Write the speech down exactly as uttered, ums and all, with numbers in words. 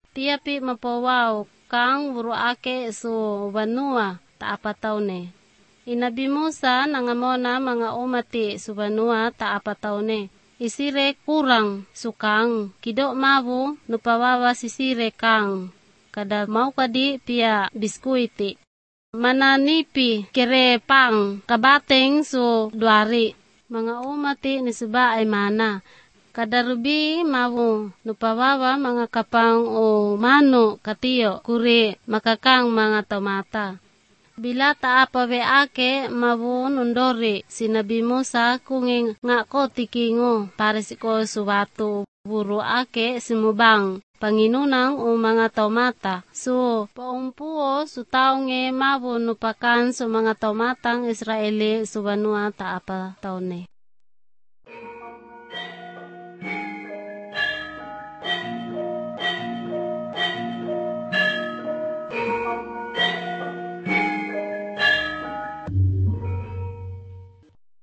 Tiapi mapawaw kang buruake su banua taapataw ne. Inabi Musa nangamona mga umati su banua taapataw ne. Isire kurang sukang kido mabu nupawawa sisire kang. Kada mau kadi pia biskuiti. Mananipi kere pang kabateng su duari. Mga umati ni suba ay mana. Kadarubi mawu nupawawa mga kapang o mano katiyo kuri makakang mga tomata. Bila taapawe ake mawu nundori sinabi Musa kunging ngako tikingo parisiko suwatu buru ake simubang panginunang o mga tomata. So paumpuo su taonge mawu nupakan su mga tomatang Israeli subanua taapa taone.